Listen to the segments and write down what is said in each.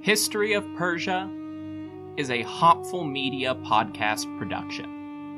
History of Persia is a Hopful Media podcast production.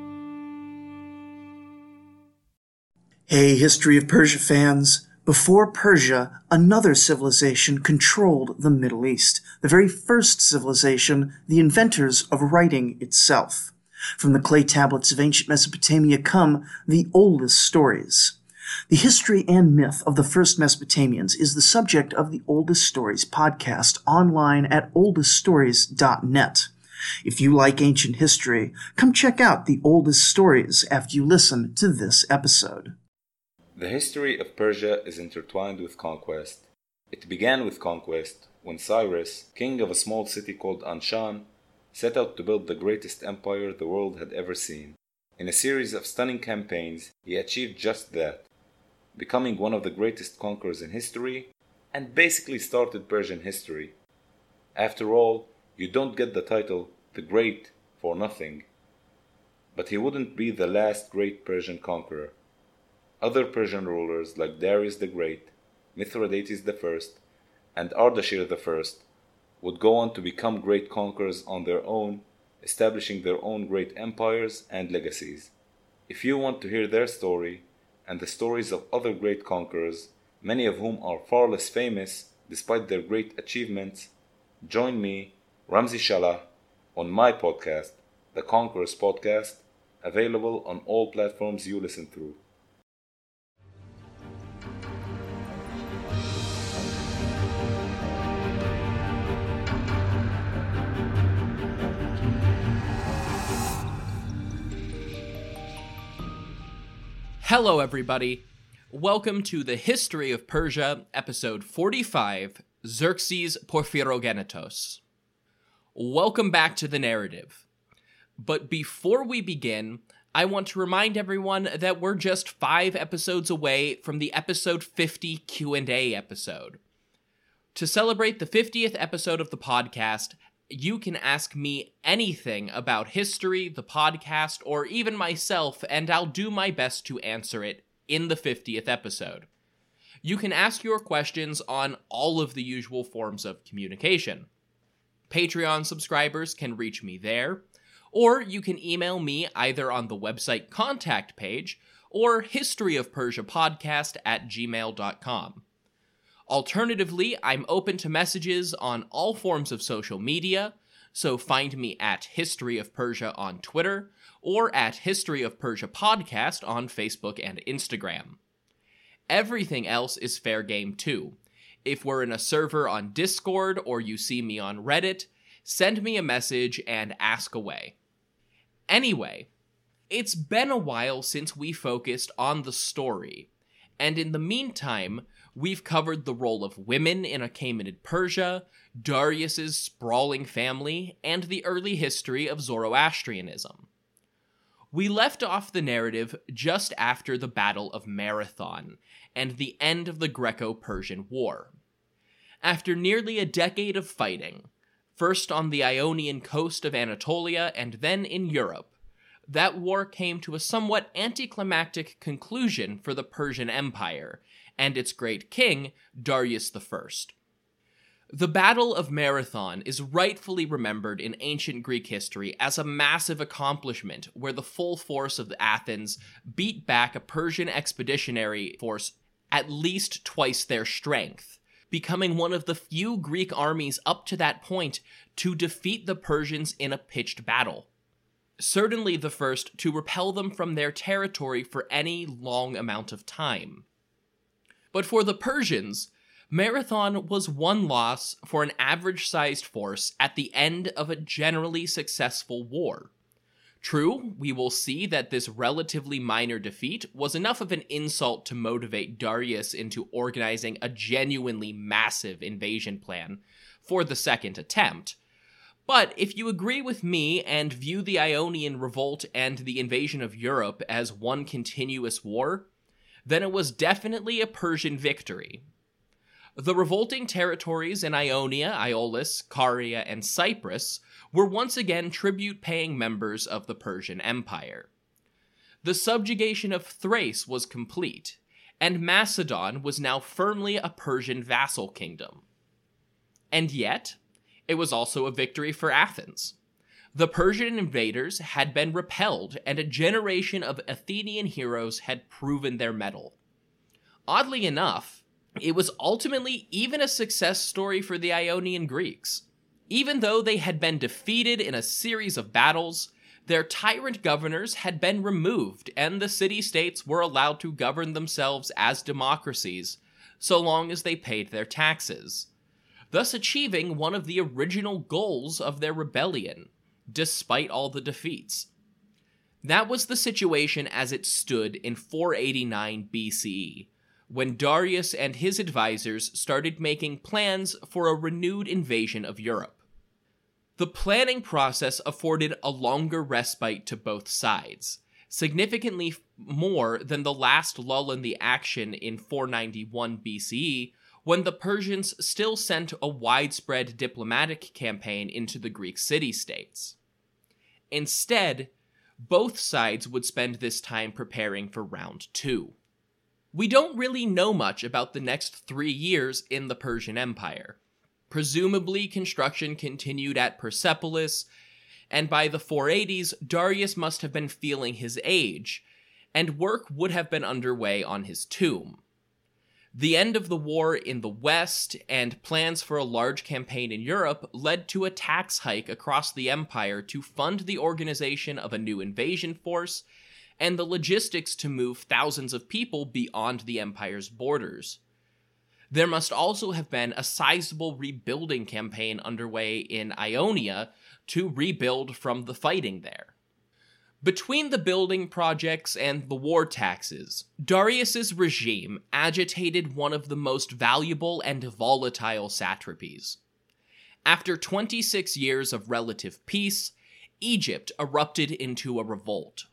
Hey, History of Persia fans. Before Persia, another civilization controlled the Middle East, the very first civilization, the inventors of writing itself. From the clay tablets of ancient Mesopotamia come the oldest stories. The history and myth of the first Mesopotamians is the subject of the Oldest Stories podcast online at oldeststories.net. If you like ancient history, come check out the Oldest Stories after you listen to this episode. The history of Persia is intertwined with conquest. It began with conquest when Cyrus, king of a small city called Anshan, set out to build the greatest empire the world had ever seen. In a series of stunning campaigns, he achieved just that, becoming one of the greatest conquerors in history, and basically started Persian history. After all, you don't get the title the Great for nothing. But he wouldn't be the last great Persian conqueror. Other Persian rulers like Darius the Great, Mithridates I, and Ardashir I would go on to become great conquerors on their own, establishing their own great empires and legacies. If you want to hear their story, and the stories of other great conquerors, many of whom are far less famous despite their great achievements, join me, Ramzi Shalah, on my podcast, The Conquerors Podcast, available on all platforms you listen through. Hello, everybody. Welcome to the History of Persia, episode 45, Xerxes Porphyrogenitos. Welcome back to the narrative. But before we begin, I want to remind everyone that we're just 5 episodes away from the episode 50 Q&A episode. To celebrate the 50th episode of the podcast, you can ask me anything about history, the podcast, or even myself, and I'll do my best to answer it in the 50th episode. You can ask your questions on all of the usual forms of communication. Patreon subscribers can reach me there, or you can email me either on the website contact page or historyofpersiapodcast@gmail.com. Alternatively, I'm open to messages on all forms of social media, so find me at History of Persia on Twitter or at History of Persia Podcast on Facebook and Instagram. Everything else is fair game too. If we're in a server on Discord or you see me on Reddit, send me a message and ask away. Anyway, it's been a while since we focused on the story, and in the meantime, we've covered the role of women in Achaemenid Persia, Darius's sprawling family, and the early history of Zoroastrianism. We left off the narrative just after the Battle of Marathon and the end of the Greco-Persian War. After nearly a decade of fighting, first on the Ionian coast of Anatolia and then in Europe, that war came to a somewhat anticlimactic conclusion for the Persian Empire and its great king, Darius I. The Battle of Marathon is rightfully remembered in ancient Greek history as a massive accomplishment where the full force of Athens beat back a Persian expeditionary force at least twice their strength, becoming one of the few Greek armies up to that point to defeat the Persians in a pitched battle. Certainly the first to repel them from their territory for any long amount of time. But for the Persians, Marathon was one loss for an average-sized force at the end of a generally successful war. True, we will see that this relatively minor defeat was enough of an insult to motivate Darius into organizing a genuinely massive invasion plan for the second attempt. But if you agree with me and view the Ionian Revolt and the invasion of Europe as one continuous war, then it was definitely a Persian victory. The revolting territories in Ionia, Aeolis, Caria, and Cyprus were once again tribute-paying members of the Persian Empire. The subjugation of Thrace was complete, and Macedon was now firmly a Persian vassal kingdom. And yet, It was also a victory for Athens. The Persian invaders had been repelled, and a generation of Athenian heroes had proven their mettle. Oddly enough, it was ultimately even a success story for the Ionian Greeks. Even though they had been defeated in a series of battles, their tyrant governors had been removed, and the city-states were allowed to govern themselves as democracies, so long as they paid their taxes, thus achieving one of the original goals of their rebellion, despite all the defeats. That was the situation as it stood in 489 BCE, when Darius and his advisors started making plans for a renewed invasion of Europe. The planning process afforded a longer respite to both sides, significantly more than the last lull in the action in 491 BCE, when the Persians still sent a widespread diplomatic campaign into the Greek city-states. Instead, both sides would spend this time preparing for round 2. We don't really know much about the next 3 years in the Persian Empire. Presumably, construction continued at Persepolis, and by the 480s, Darius must have been feeling his age, and work would have been underway on his tomb. The end of the war in the West and plans for a large campaign in Europe led to a tax hike across the empire to fund the organization of a new invasion force and the logistics to move thousands of people beyond the empire's borders. There must also have been a sizable rebuilding campaign underway in Ionia to rebuild from the fighting there. Between the building projects and the war taxes, Darius's regime agitated one of the most valuable and volatile satrapies. After 26 years of relative peace, Egypt erupted into a revolt.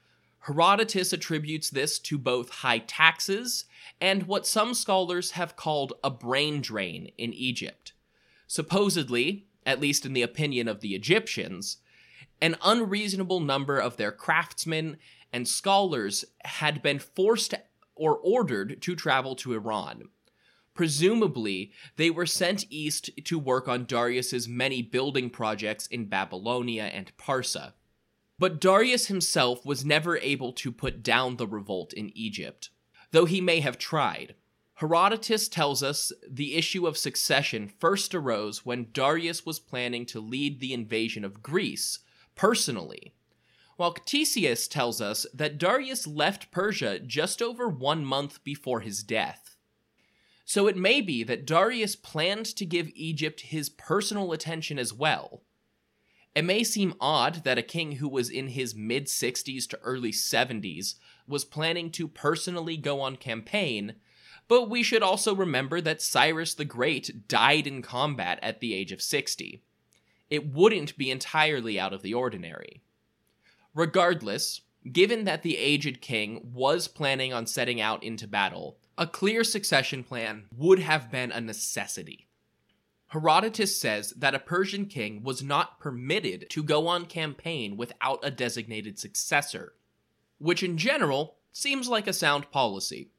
Herodotus attributes this to both high taxes and what some scholars have called a brain drain in Egypt. Supposedly, at least in the opinion of the Egyptians, an unreasonable number of their craftsmen and scholars had been forced or ordered to travel to Iran. Presumably, they were sent east to work on Darius's many building projects in Babylonia and Parsa. But Darius himself was never able to put down the revolt in Egypt, though he may have tried. Herodotus tells us the issue of succession first arose when Darius was planning to lead the invasion of Greece personally, while Ctesias tells us that Darius left Persia just over 1 month before his death. So it may be that Darius planned to give Egypt his personal attention as well. It may seem odd that a king who was in his mid-60s to early 70s was planning to personally go on campaign, but we should also remember that Cyrus the Great died in combat at the age of 60. It wouldn't be entirely out of the ordinary. Regardless, given that the aged king was planning on setting out into battle, a clear succession plan would have been a necessity. Herodotus says that a Persian king was not permitted to go on campaign without a designated successor, which in general seems like a sound policy.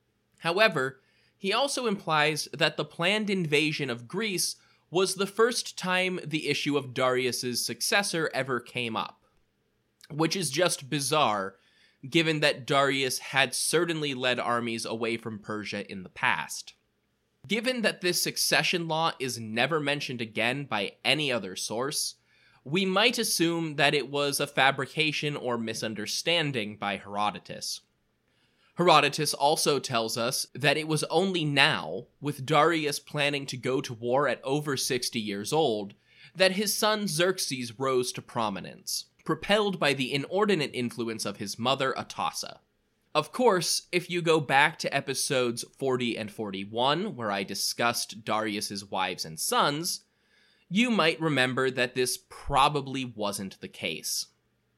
However, he also implies that the planned invasion of Greece was the first time the issue of Darius's successor ever came up, which is just bizarre, given that Darius had certainly led armies away from Persia in the past. Given that this succession law is never mentioned again by any other source, we might assume that it was a fabrication or misunderstanding by Herodotus. Herodotus also tells us that it was only now, with Darius planning to go to war at over 60 years old, that his son Xerxes rose to prominence, propelled by the inordinate influence of his mother Atossa. Of course, if you go back to episodes 40 and 41, where I discussed Darius's wives and sons, you might remember that this probably wasn't the case.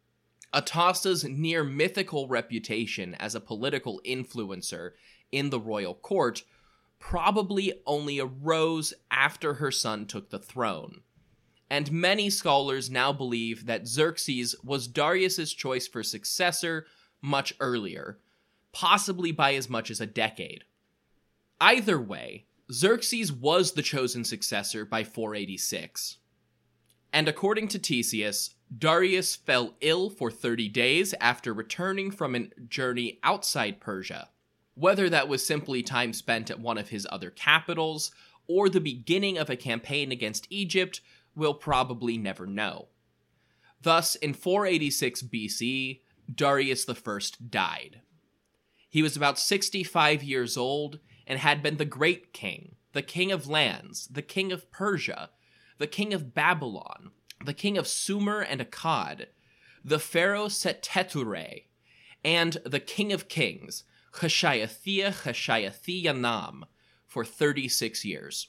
Atossa's near-mythical reputation as a political influencer in the royal court probably only arose after her son took the throne, and many scholars now believe that Xerxes was Darius's choice for successor much earlier, possibly by as much as a decade. Either way, Xerxes was the chosen successor by 486. And according to Ctesias, Darius fell ill for 30 days after returning from a journey outside Persia. Whether that was simply time spent at one of his other capitals, or the beginning of a campaign against Egypt, we'll probably never know. Thus, in 486 BC, Darius I died. He was about 65 years old and had been the great king, the king of lands, the king of Persia, the king of Babylon, the king of Sumer and Akkad, the pharaoh Seteture, and the king of kings, Chashayathia for 36 years.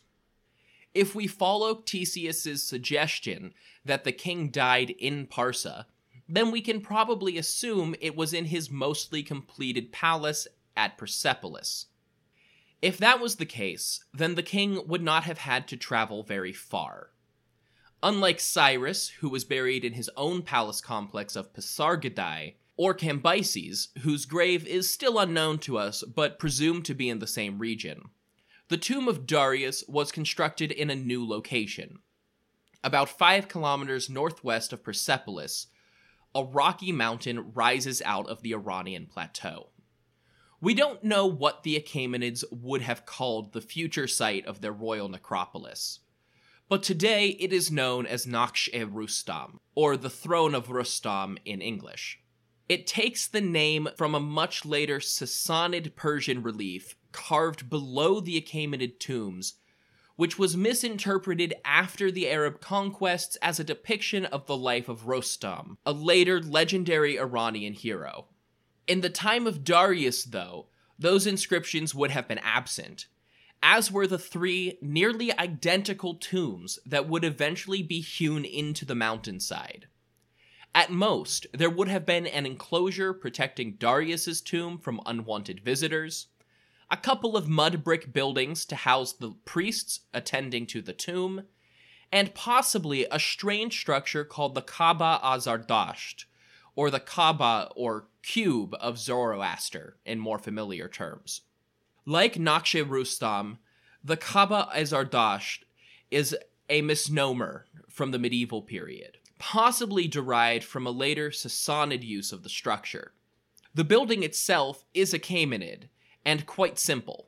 If we follow Ctesias' suggestion that the king died in Parsa, then we can probably assume it was in his mostly completed palace at Persepolis. If that was the case, then the king would not have had to travel very far. Unlike Cyrus, who was buried in his own palace complex of Pasargadae, or Cambyses, whose grave is still unknown to us but presumed to be in the same region, the tomb of Darius was constructed in a new location. About 5 kilometers northwest of Persepolis, a rocky mountain rises out of the Iranian plateau. We don't know what the Achaemenids would have called the future site of their royal necropolis, but today it is known as Naksh-e-Rustam, or the Throne of Rustam in English. It takes the name from a much later Sassanid Persian relief carved below the Achaemenid tombs, which was misinterpreted after the Arab conquests as a depiction of the life of Rostam, a later legendary Iranian hero. In the time of Darius, though, those inscriptions would have been absent, as were the 3 nearly identical tombs that would eventually be hewn into the mountainside. At most, there would have been an enclosure protecting Darius's tomb from unwanted visitors, a couple of mud brick buildings to house the priests attending to the tomb, and possibly a strange structure called the Kaaba Azardasht, or the Kaaba or Cube of Zoroaster in more familiar terms. Like Naksh-e-Rustam, the Kaaba Azardasht is a misnomer from the medieval period, possibly derived from a later Sassanid use of the structure. The building itself is Achaemenid, and quite simple.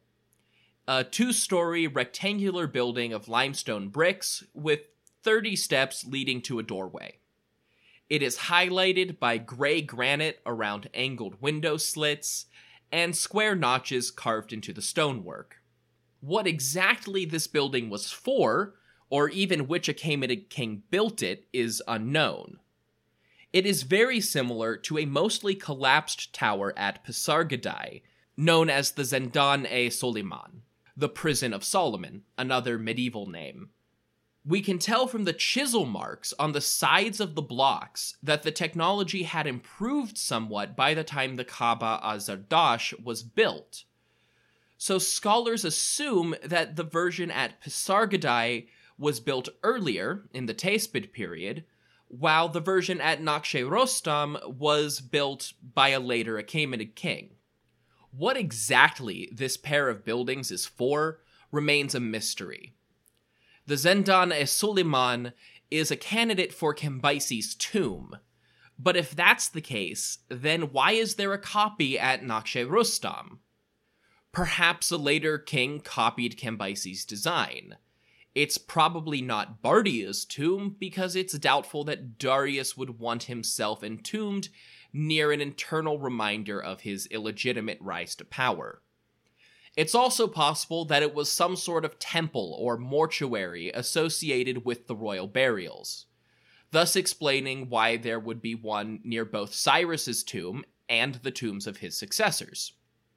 A 2-story rectangular building of limestone bricks with 30 steps leading to a doorway. It is highlighted by gray granite around angled window slits and square notches carved into the stonework. What exactly this building was for, or even which Achaemenid king built it, is unknown. It is very similar to a mostly collapsed tower at Pasargadae, known as the Zindan-e-Soliman, the Prison of Solomon, another medieval name. We can tell from the chisel marks on the sides of the blocks that the technology had improved somewhat by the time the Kaaba Azardasht was built. So scholars assume that the version at Pasargadae was built earlier, in the Tayspid period, while the version at Naksh-e-Rustam was built by a later Achaemenid king. What exactly this pair of buildings is for remains a mystery. The Zindan-e-Soliman is a candidate for Cambyses' tomb, but if that's the case, then why is there a copy at Naksh-e-Rustam? Perhaps a later king copied Cambyses' design. It's probably not Bardia's tomb because it's doubtful that Darius would want himself entombed near an eternal reminder of his illegitimate rise to power. It's also possible that it was some sort of temple or mortuary associated with the royal burials, thus explaining why there would be one near both Cyrus's tomb and the tombs of his successors.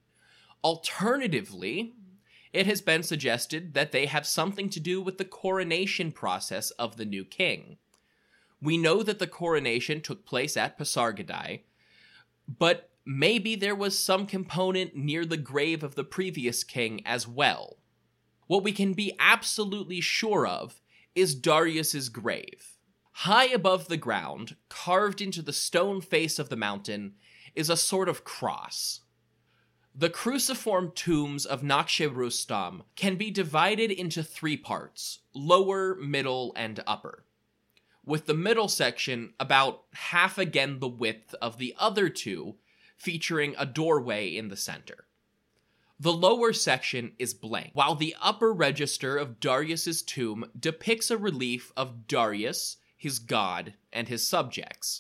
Alternatively, it has been suggested that they have something to do with the coronation process of the new king. We know that the coronation took place at Pasargadae, but maybe there was some component near the grave of the previous king as well. What we can be absolutely sure of is Darius's grave. High above the ground, carved into the stone face of the mountain, is a sort of cross. The cruciform tombs of Naqsh Rustam can be divided into 3 parts: lower, middle, and upper, with the middle section about half again the width of the other 2, featuring a doorway in the center. The lower section is blank, while the upper register of Darius's tomb depicts a relief of Darius, his god, and his subjects.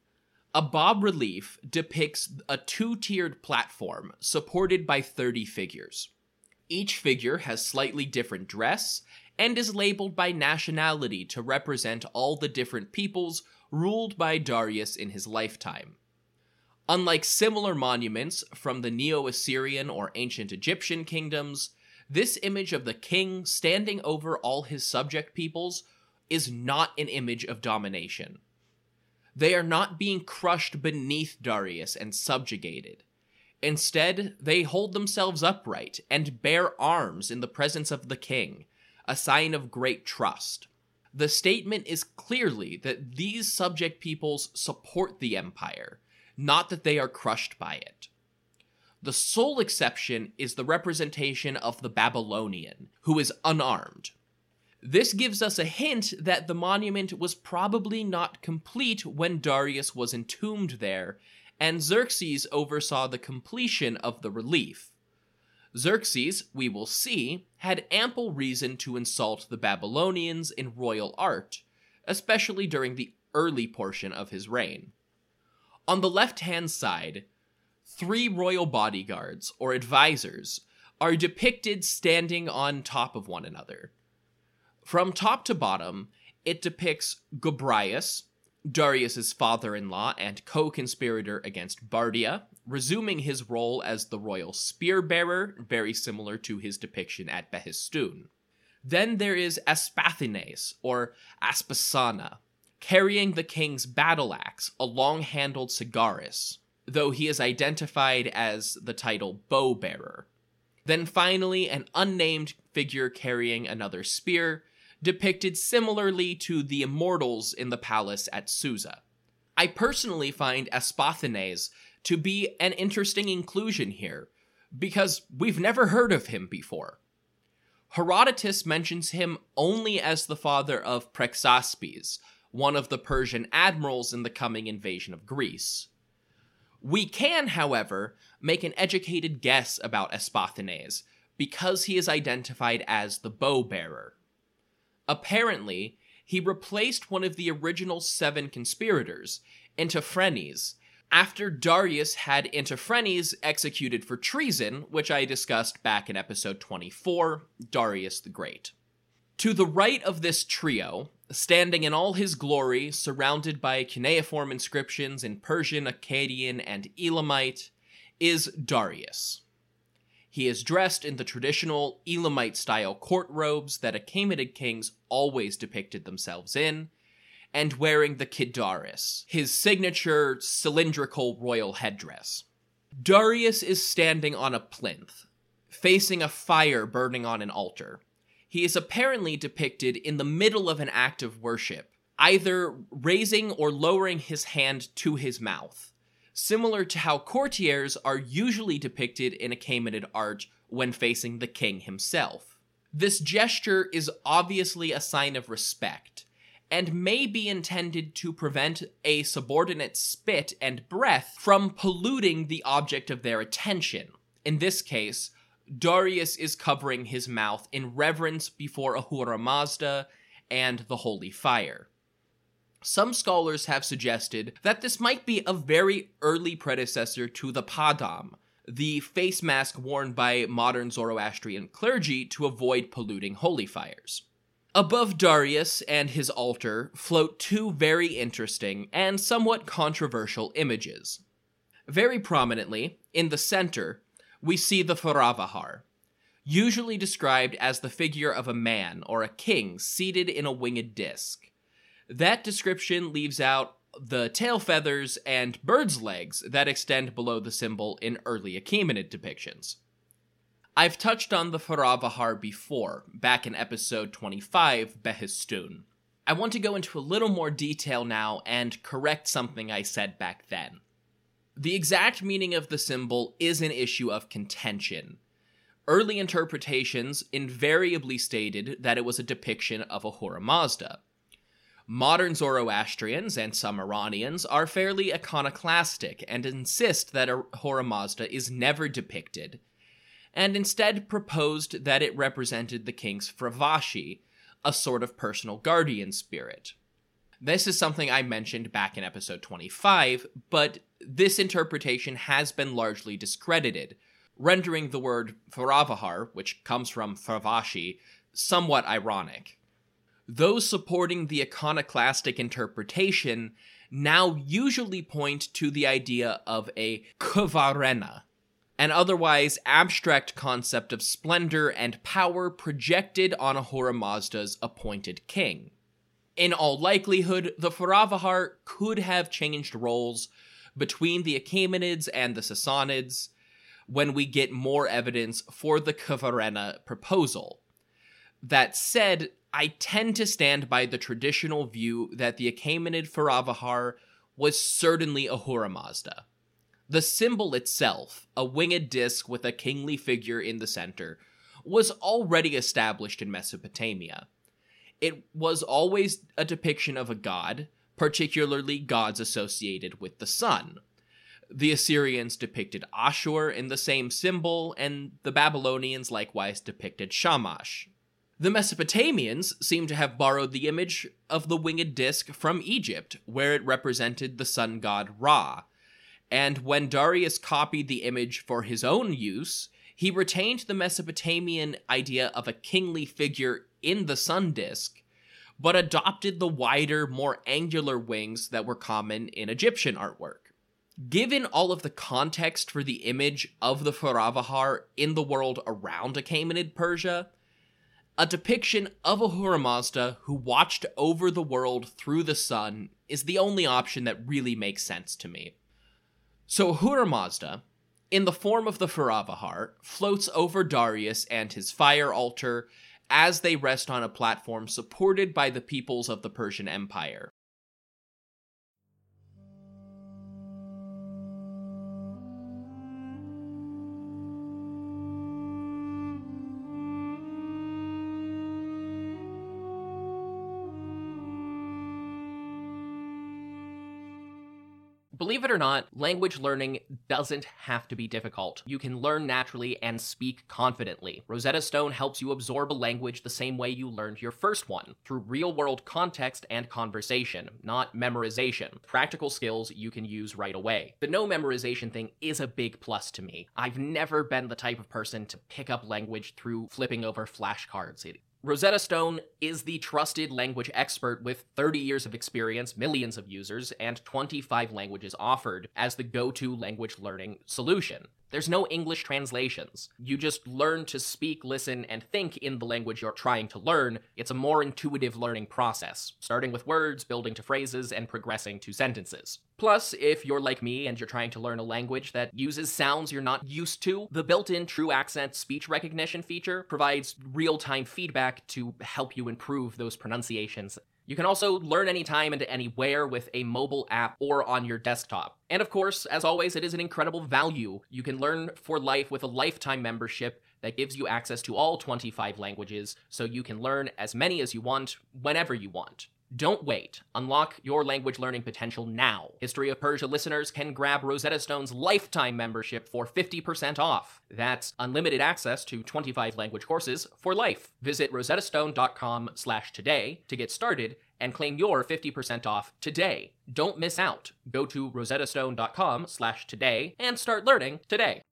A bas-relief depicts a 2-tiered platform supported by 30 figures. Each figure has slightly different dress and is labeled by nationality to represent all the different peoples ruled by Darius in his lifetime. Unlike similar monuments from the Neo-Assyrian or ancient Egyptian kingdoms, this image of the king standing over all his subject peoples is not an image of domination. They are not being crushed beneath Darius and subjugated. Instead, they hold themselves upright and bear arms in the presence of the king, a sign of great trust. The statement is clearly that these subject peoples support the empire, not that they are crushed by it. The sole exception is the representation of the Babylonian, who is unarmed. This gives us a hint that the monument was probably not complete when Darius was entombed there, and Xerxes oversaw the completion of the relief. Xerxes, we will see, had ample reason to insult the Babylonians in royal art, especially during the early portion of his reign. On the left-hand side, 3 royal bodyguards, or advisors, are depicted standing on top of one another. From top to bottom, it depicts Gobryas, Darius's father-in-law and co-conspirator against Bardia, resuming his role as the royal spear-bearer, very similar to his depiction at Behistun. Then there is Aspathines, or Aspasana, carrying the king's battle axe, a long-handled Sagaris, though he is identified as the title bow-bearer. Then finally, an unnamed figure carrying another spear, depicted similarly to the immortals in the palace at Susa. I personally find Aspathines to be an interesting inclusion here, because we've never heard of him before. Herodotus mentions him only as the father of Prexaspes, one of the Persian admirals in the coming invasion of Greece. We can, however, make an educated guess about Aspathines, because he is identified as the bow-bearer. Apparently, he replaced one of the original 7 conspirators, Intiphenes, after Darius had Intiphenes executed for treason, which I discussed back in episode 24, Darius the Great. To the right of this trio, standing in all his glory, surrounded by cuneiform inscriptions in Persian, Akkadian, and Elamite, is Darius. He is dressed in the traditional Elamite-style court robes that Achaemenid kings always depicted themselves in, and wearing the Kidaris, his signature cylindrical royal headdress. Darius is standing on a plinth, facing a fire burning on an altar. He is apparently depicted in the middle of an act of worship, either raising or lowering his hand to his mouth, similar to how courtiers are usually depicted in Achaemenid art when facing the king himself. This gesture is obviously a sign of respect, and may be intended to prevent a subordinate's spit and breath from polluting the object of their attention. In this case, Darius is covering his mouth in reverence before Ahura Mazda and the holy fire. Some scholars have suggested that this might be a very early predecessor to the padam, the face mask worn by modern Zoroastrian clergy to avoid polluting holy fires. Above Darius and his altar float 2 very interesting and somewhat controversial images. Very prominently, in the center, we see the Faravahar, usually described as the figure of a man or a king seated in a winged disc. That description leaves out the tail feathers and bird's legs that extend below the symbol in early Achaemenid depictions. I've touched on the Faravahar before, back in episode 25, Behistun. I want to go into a little more detail now and correct something I said back then. The exact meaning of the symbol is an issue of contention. Early interpretations invariably stated that it was a depiction of Ahura Mazda. Modern Zoroastrians and some Iranians are fairly iconoclastic and insist that Ahura Mazda is never depicted, and instead proposed that it represented the king's Fravashi, a sort of personal guardian spirit. This is something I mentioned back in episode 25, but this interpretation has been largely discredited, rendering the word Faravahar, which comes from Fravashi, somewhat ironic. Those supporting the iconoclastic interpretation now usually point to the idea of a Kvarena, an otherwise abstract concept of splendor and power projected on Ahura Mazda's appointed king. In all likelihood, the Faravahar could have changed roles between the Achaemenids and the Sassanids when we get more evidence for the Kvarena proposal. That said, I tend to stand by the traditional view that the Achaemenid Faravahar was certainly Ahura Mazda. The symbol itself, a winged disc with a kingly figure in the center, was already established in Mesopotamia. It was always a depiction of a god, particularly gods associated with the sun. The Assyrians depicted Ashur in the same symbol, and the Babylonians likewise depicted Shamash. The Mesopotamians seem to have borrowed the image of the winged disc from Egypt, where it represented the sun god Ra, and when Darius copied the image for his own use, he retained the Mesopotamian idea of a kingly figure in the sun disk, but adopted the wider, more angular wings that were common in Egyptian artwork. Given all of the context for the image of the Faravahar in the world around Achaemenid Persia, a depiction of Ahura Mazda who watched over the world through the sun is the only option that really makes sense to me. So Ahura Mazda, in the form of the Faravahar, floats over Darius and his fire altar as they rest on a platform supported by the peoples of the Persian Empire. Believe it or not, language learning doesn't have to be difficult. You can learn naturally and speak confidently. Rosetta Stone helps you absorb a language the same way you learned your first one, through real-world context and conversation, not memorization. Practical skills you can use right away. The no memorization thing is a big plus to me. I've never been the type of person to pick up language through flipping over flashcards. Rosetta Stone is the trusted language expert with 30 years of experience, millions of users, and 25 languages offered as the go-to language learning solution. There's no English translations. You just learn to speak, listen, and think in the language you're trying to learn. It's a more intuitive learning process, starting with words, building to phrases, and progressing to sentences. Plus, if you're like me and you're trying to learn a language that uses sounds you're not used to, the built-in True Accent speech recognition feature provides real-time feedback to help you improve those pronunciations. You can also learn anytime and anywhere with a mobile app or on your desktop. And of course, as always, it is an incredible value. You can learn for life with a lifetime membership that gives you access to all 25 languages, so you can learn as many as you want, whenever you want. Don't wait. Unlock your language learning potential now. History of Persia listeners can grab Rosetta Stone's lifetime membership for 50% off. That's unlimited access to 25 language courses for life. Visit rosettastone.com/today to get started and claim your 50% off today. Don't miss out. Go to rosettastone.com/today and start learning today.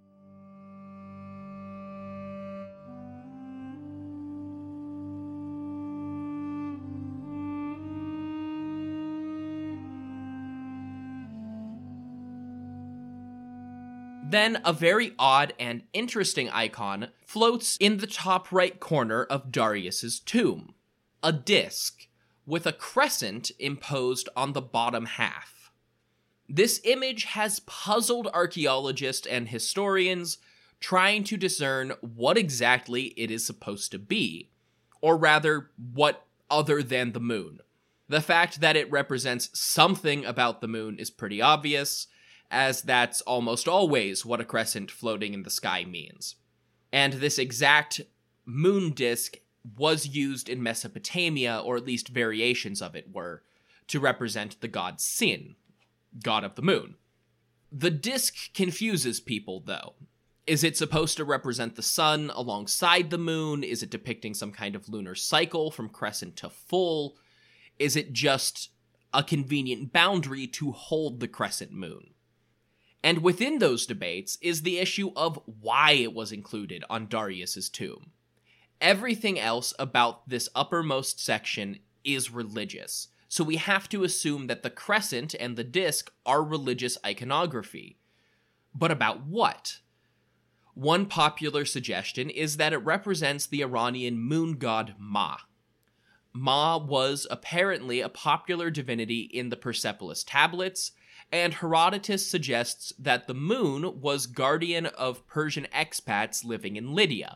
Then, a very odd and interesting icon floats in the top right corner of Darius's tomb. A disc, with a crescent imposed on the bottom half. This image has puzzled archaeologists and historians trying to discern what exactly it is supposed to be, or rather, what other than the moon. The fact that it represents something about the moon is pretty obvious, as that's almost always what a crescent floating in the sky means. And this exact moon disk was used in Mesopotamia, or at least variations of it were, to represent the god Sin, god of the moon. The disk confuses people, though. Is it supposed to represent the sun alongside the moon? Is it depicting some kind of lunar cycle from crescent to full? Is it just a convenient boundary to hold the crescent moon? And within those debates is the issue of why it was included on Darius's tomb. Everything else about this uppermost section is religious, so we have to assume that the crescent and the disk are religious iconography. But about what? One popular suggestion is that it represents the Iranian moon god Ma. Ma was apparently a popular divinity in the Persepolis tablets, and Herodotus suggests that the moon was guardian of Persian expats living in Lydia.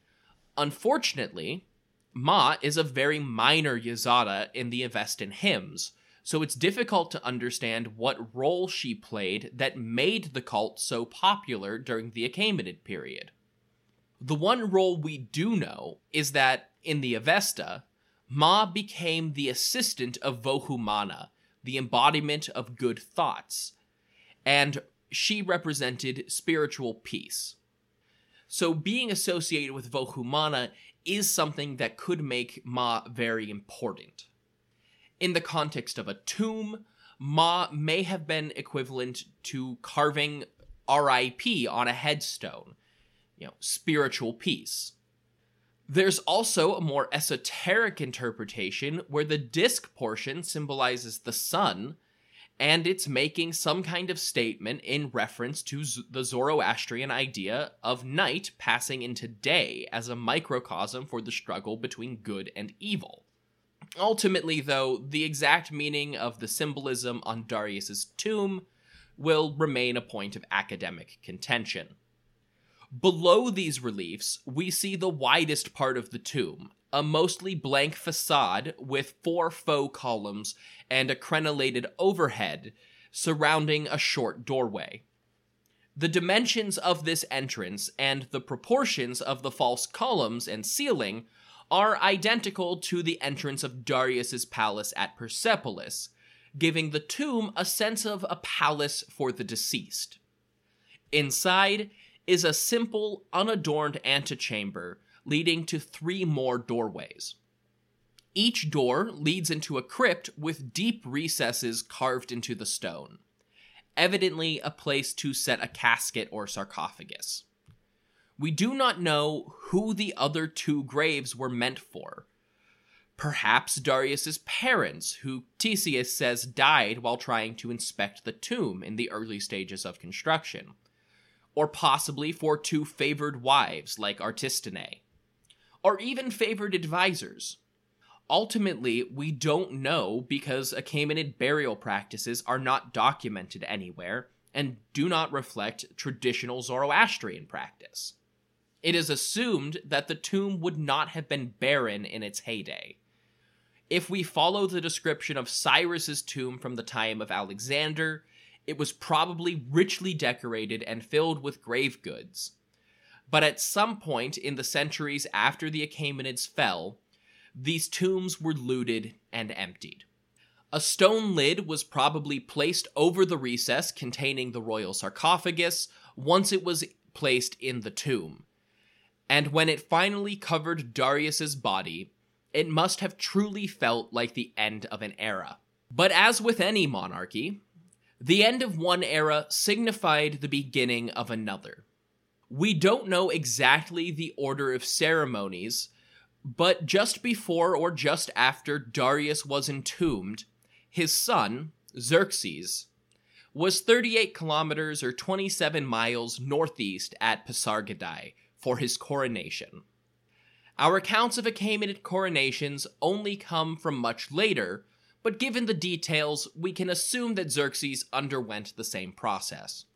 Unfortunately, Ma is a very minor Yazada in the Avestan hymns, so it's difficult to understand what role she played that made the cult so popular during the Achaemenid period. The one role we do know is that, in the Avesta, Ma became the assistant of Vohumana, the embodiment of good thoughts, and she represented spiritual peace. So being associated with Vohumana is something that could make Ma very important. In the context of a tomb, Ma may have been equivalent to carving RIP on a headstone, spiritual peace. There's also a more esoteric interpretation where the disk portion symbolizes the sun, and it's making some kind of statement in reference to the Zoroastrian idea of night passing into day as a microcosm for the struggle between good and evil. Ultimately, though, the exact meaning of the symbolism on Darius's tomb will remain a point of academic contention. Below these reliefs, we see the widest part of the tomb, a mostly blank facade with 4 faux columns and a crenellated overhead surrounding a short doorway. The dimensions of this entrance and the proportions of the false columns and ceiling are identical to the entrance of Darius's palace at Persepolis, giving the tomb a sense of a palace for the deceased. Inside is a simple, unadorned antechamber leading to 3 more doorways. Each door leads into a crypt with deep recesses carved into the stone, evidently a place to set a casket or sarcophagus. We do not know who the other 2 graves were meant for. Perhaps Darius's parents, who Ctesias says died while trying to inspect the tomb in the early stages of construction. Or possibly for 2 favored wives like Artistinae, or even favored advisors. Ultimately, we don't know because Achaemenid burial practices are not documented anywhere and do not reflect traditional Zoroastrian practice. It is assumed that the tomb would not have been barren in its heyday. If we follow the description of Cyrus's tomb from the time of Alexander, it was probably richly decorated and filled with grave goods. But at some point in the centuries after the Achaemenids fell, these tombs were looted and emptied. A stone lid was probably placed over the recess containing the royal sarcophagus once it was placed in the tomb. And when it finally covered Darius's body, it must have truly felt like the end of an era. But as with any monarchy, the end of one era signified the beginning of another. We don't know exactly the order of ceremonies, but just before or just after Darius was entombed, his son, Xerxes, was 38 kilometers or 27 miles northeast at Pasargadae for his coronation. Our accounts of Achaemenid coronations only come from much later, but given the details, we can assume that Xerxes underwent the same process.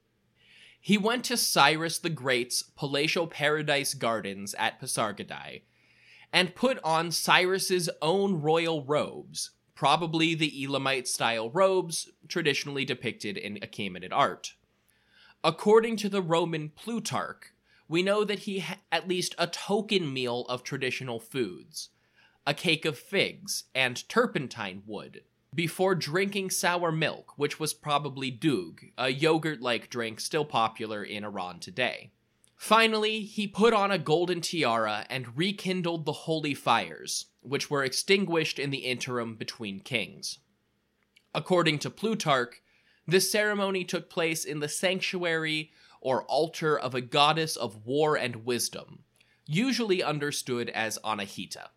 He went to Cyrus the Great's palatial paradise gardens at Pasargadae, and put on Cyrus's own royal robes, probably the Elamite-style robes traditionally depicted in Achaemenid art. According to the Roman Plutarch, we know that he had at least a token meal of traditional foods, a cake of figs and turpentine wood, before drinking sour milk, which was probably doog, a yogurt-like drink still popular in Iran today. Finally, he put on a golden tiara and rekindled the holy fires, which were extinguished in the interim between kings. According to Plutarch, this ceremony took place in the sanctuary or altar of a goddess of war and wisdom, usually understood as Anahita.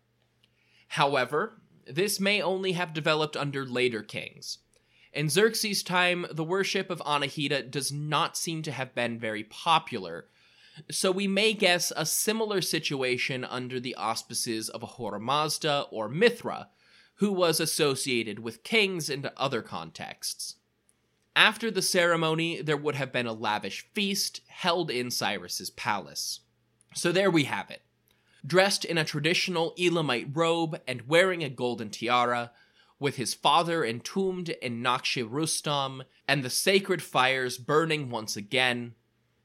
However, this may only have developed under later kings. In Xerxes' time, the worship of Anahita does not seem to have been very popular, so we may guess a similar situation under the auspices of Ahura Mazda or Mithra, who was associated with kings in other contexts. After the ceremony, there would have been a lavish feast held in Cyrus's palace. So there we have it. Dressed in a traditional Elamite robe and wearing a golden tiara, with his father entombed in Nakshi Rustam, and the sacred fires burning once again,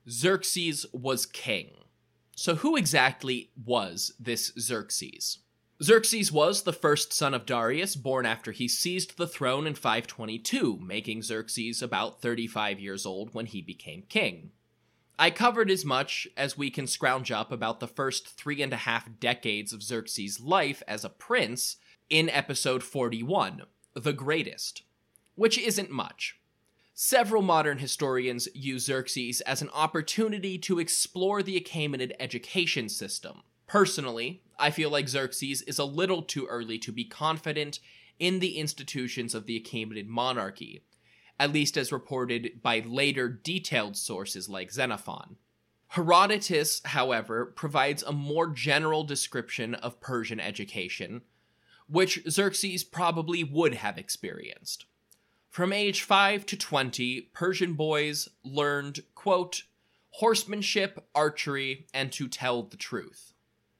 Xerxes was king. So who exactly was this Xerxes? Xerxes was the first son of Darius, born after he seized the throne in 522, making Xerxes about 35 years old when he became king. I covered as much as we can scrounge up about the first 3.5 decades of Xerxes' life as a prince in episode 41, The Greatest, which isn't much. Several modern historians use Xerxes as an opportunity to explore the Achaemenid education system. Personally, I feel like Xerxes is a little too early to be confident in the institutions of the Achaemenid monarchy, at least as reported by later detailed sources like Xenophon. Herodotus, however, provides a more general description of Persian education, which Xerxes probably would have experienced. From age 5 to 20, Persian boys learned, quote, horsemanship, archery, and to tell the truth.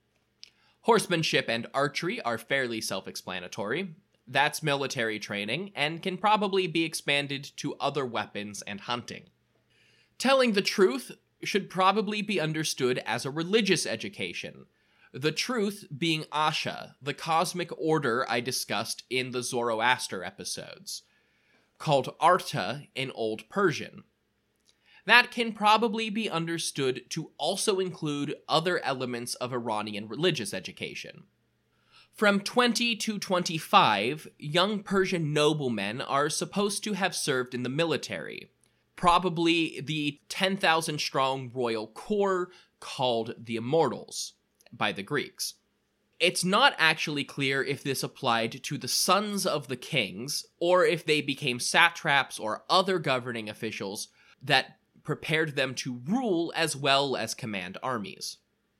Horsemanship and archery are fairly self-explanatory. That's military training, and can probably be expanded to other weapons and hunting. Telling the truth should probably be understood as a religious education, the truth being Asha, the cosmic order I discussed in the Zoroaster episodes, called Arta in Old Persian. That can probably be understood to also include other elements of Iranian religious education. From 20 to 25, young Persian noblemen are supposed to have served in the military, probably the 10,000-strong royal corps called the Immortals by the Greeks. It's not actually clear if this applied to the sons of the kings, or if they became satraps or other governing officials that prepared them to rule as well as command armies.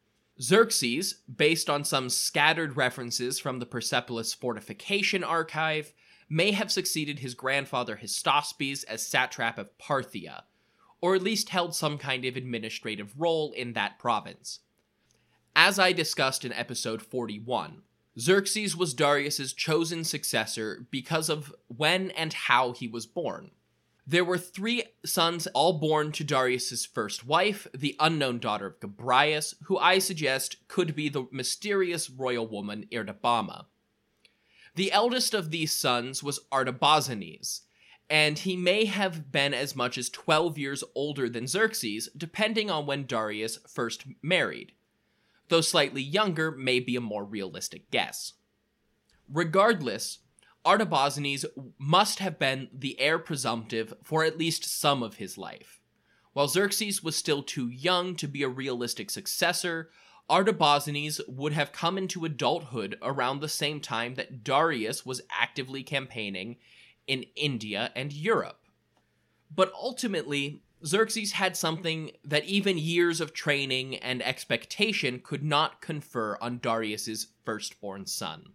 Xerxes, based on some scattered references from the Persepolis fortification archive, may have succeeded his grandfather Hystaspes as satrap of Parthia, or at least held some kind of administrative role in that province. As I discussed in episode 41, Xerxes was Darius's chosen successor because of when and how he was born. There were 3 sons, all born to Darius's first wife, the unknown daughter of Gobryas, who I suggest could be the mysterious royal woman Irdabama. The eldest of these sons was Artabazanes, and he may have been as much as 12 years older than Xerxes, depending on when Darius first married, though slightly younger may be a more realistic guess. Regardless, Artabazanes must have been the heir presumptive for at least some of his life. While Xerxes was still too young to be a realistic successor, Artabazanes would have come into adulthood around the same time that Darius was actively campaigning in India and Europe. But ultimately, Xerxes had something that even years of training and expectation could not confer on Darius's firstborn son.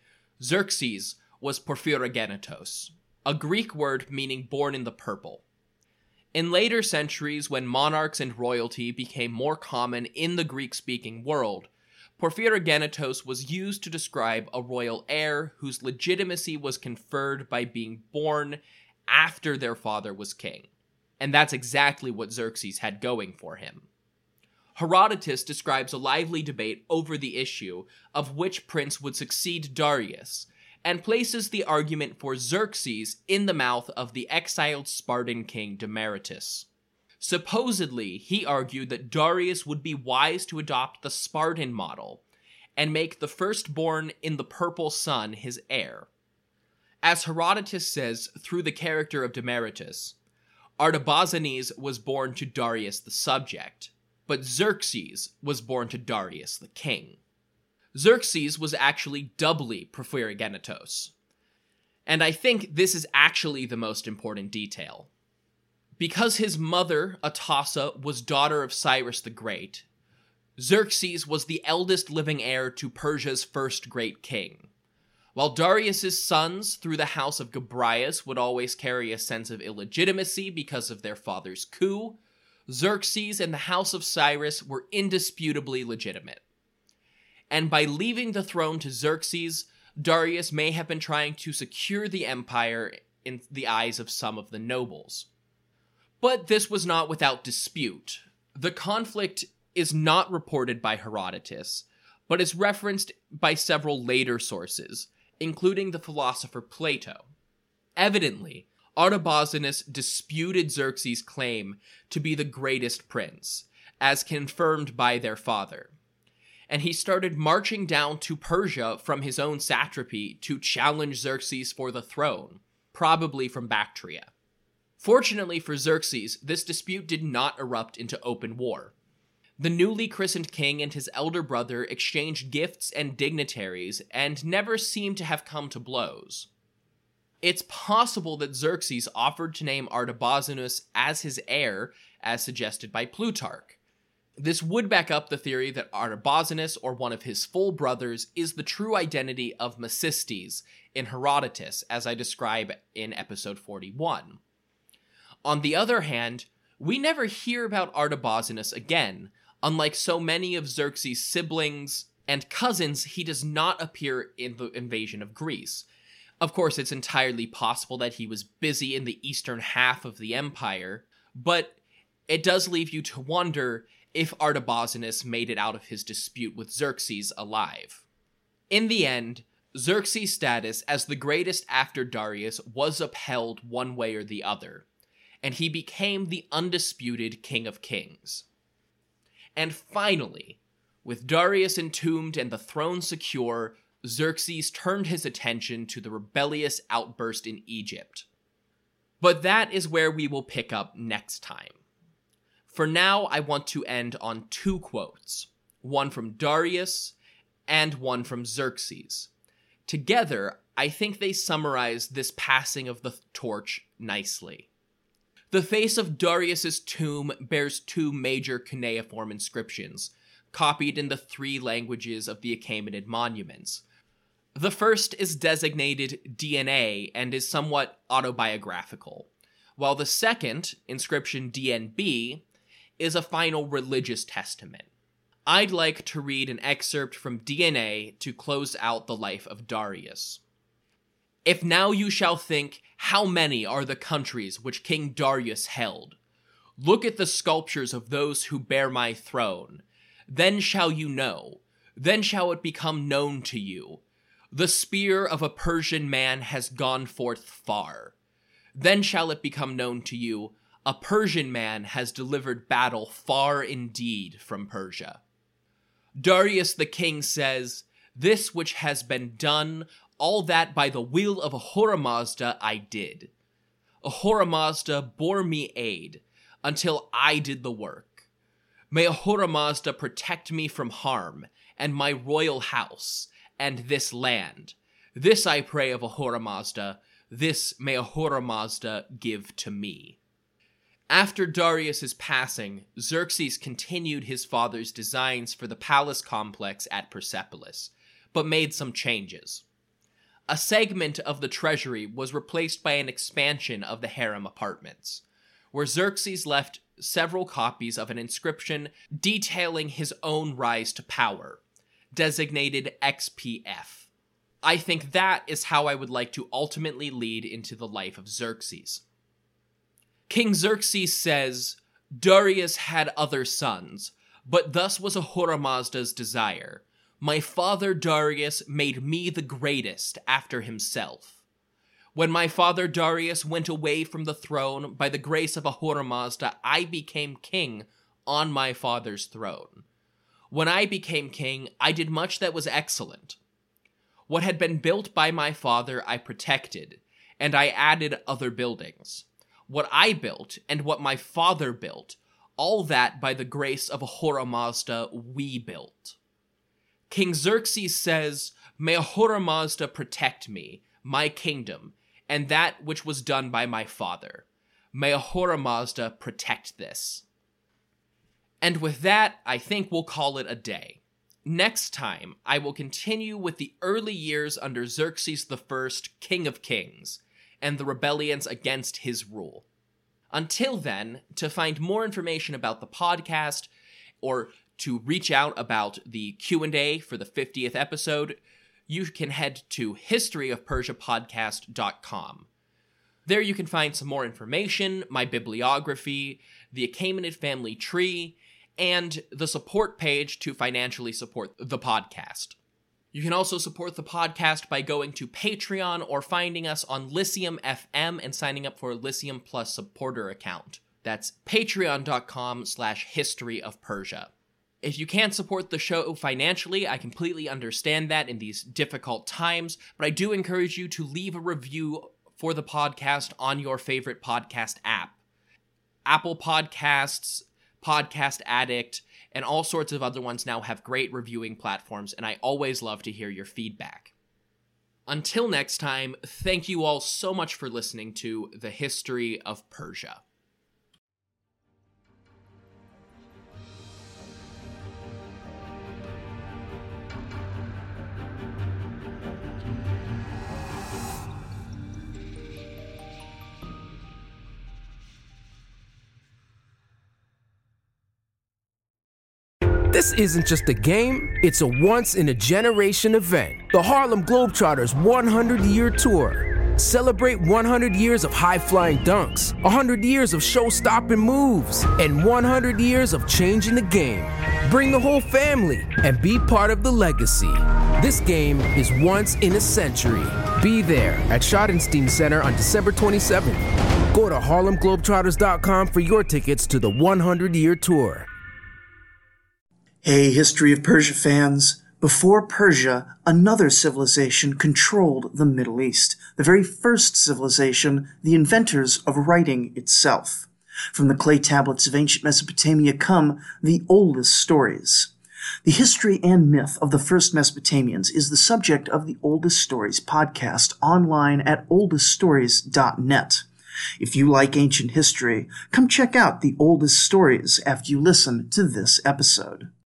Xerxes was Porphyrogenitos, a Greek word meaning born in the purple. In later centuries, when monarchs and royalty became more common in the Greek-speaking world, Porphyrogenitos was used to describe a royal heir whose legitimacy was conferred by being born after their father was king. And that's exactly what Xerxes had going for him. Herodotus describes a lively debate over the issue of which prince would succeed Darius, and places the argument for Xerxes in the mouth of the exiled Spartan king Demaratus. Supposedly, he argued that Darius would be wise to adopt the Spartan model, and make the firstborn in the purple sun his heir. As Herodotus says through the character of Demaratus, Artabazanes was born to Darius the subject, but Xerxes was born to Darius the king. Xerxes was actually doubly Porphyrogenitos. And I think this is actually the most important detail. Because his mother, Atossa, was daughter of Cyrus the Great, Xerxes was the eldest living heir to Persia's first great king. While Darius's sons, through the house of Gobryas, would always carry a sense of illegitimacy because of their father's coup, Xerxes and the house of Cyrus were indisputably legitimate. And by leaving the throne to Xerxes, Darius may have been trying to secure the empire in the eyes of some of the nobles. But this was not without dispute. The conflict is not reported by Herodotus, but is referenced by several later sources, including the philosopher Plato. Evidently, Artabazanes disputed Xerxes' claim to be the greatest prince, as confirmed by their father, and he started marching down to Persia from his own satrapy to challenge Xerxes for the throne, probably from Bactria. Fortunately for Xerxes, this dispute did not erupt into open war. The newly christened king and his elder brother exchanged gifts and dignitaries and never seemed to have come to blows. It's possible that Xerxes offered to name Artabazanes as his heir, as suggested by Plutarch. This would back up the theory that Artabazanes, or one of his full brothers, is the true identity of Mecistes in Herodotus, as I describe in episode 41. On the other hand, we never hear about Artabazanes again. Unlike so many of Xerxes' siblings and cousins, he does not appear in the invasion of Greece. Of course, it's entirely possible that he was busy in the eastern half of the empire, but it does leave you to wonder if Artabazanes made it out of his dispute with Xerxes alive. In the end, Xerxes' status as the greatest after Darius was upheld one way or the other, and he became the undisputed King of Kings. And finally, with Darius entombed and the throne secure, Xerxes turned his attention to the rebellious outburst in Egypt. But that is where we will pick up next time. For now, I want to end on two quotes, one from Darius and one from Xerxes. Together, I think they summarize this passing of the torch nicely. The face of Darius's tomb bears two major cuneiform inscriptions, copied in the three languages of the Achaemenid monuments. The first is designated DNA and is somewhat autobiographical, while the second, inscription DNB, is a final religious testament. I'd like to read an excerpt from DNA to close out the life of Darius. If now you shall think, how many are the countries which King Darius held? Look at the sculptures of those who bear my throne. Then shall you know, then shall it become known to you. The spear of a Persian man has gone forth far. Then shall it become known to you, a Persian man has delivered battle far indeed from Persia. Darius the king says, this which has been done, all that by the will of Ahura Mazda I did. Ahura Mazda bore me aid, until I did the work. May Ahura Mazda protect me from harm, and my royal house, and this land. This I pray of Ahura Mazda, this may Ahura Mazda give to me. After Darius's passing, Xerxes continued his father's designs for the palace complex at Persepolis, but made some changes. A segment of the treasury was replaced by an expansion of the harem apartments, where Xerxes left several copies of an inscription detailing his own rise to power, designated XPF. I think that is how I would like to ultimately lead into the life of Xerxes. King Xerxes says, Darius had other sons, but thus was Ahura Mazda's desire. My father Darius made me the greatest after himself. When my father Darius went away from the throne, by the grace of Ahura Mazda, I became king on my father's throne. When I became king, I did much that was excellent. What had been built by my father I protected, and I added other buildings. What I built, and what my father built, all that by the grace of Ahura Mazda we built. King Xerxes says, May Ahura Mazda protect me, my kingdom, and that which was done by my father. May Ahura Mazda protect this. And with that, I think we'll call it a day. Next time, I will continue with the early years under Xerxes I, King of Kings, and the rebellions against his rule. Until then, to find more information about the podcast, or to reach out about the Q&A for the 50th episode, you can head to historyofpersiapodcast.com. There you can find some more information, my bibliography, the Achaemenid family tree, and the support page to financially support the podcast. You can also support the podcast by going to Patreon or finding us on Lyceum FM and signing up for a Lyceum Plus supporter account. That's patreon.com/historyofpersia. If you can't support the show financially, I completely understand that in these difficult times, but I do encourage you to leave a review for the podcast on your favorite podcast app. Apple Podcasts, Podcast Addict, and all sorts of other ones now have great reviewing platforms, and I always love to hear your feedback. Until next time, thank you all so much for listening to The History of Persia. This isn't just a game, it's a once-in-a-generation event. The Harlem Globetrotters 100-year tour. Celebrate 100 years of high-flying dunks, 100 years of show-stopping moves, and 100 years of changing the game. Bring the whole family and be part of the legacy. This game is once in a century. Be there at Schottenstein Center on December 27th. Go to HarlemGlobetrotters.com for your tickets to the 100-year tour. Hey, History of Persia fans. Before Persia, another civilization controlled the Middle East. The very first civilization, the inventors of writing itself. From the clay tablets of ancient Mesopotamia come the oldest stories. The history and myth of the first Mesopotamians is the subject of the Oldest Stories podcast online at oldeststories.net. If you like ancient history, come check out the oldest stories after you listen to this episode.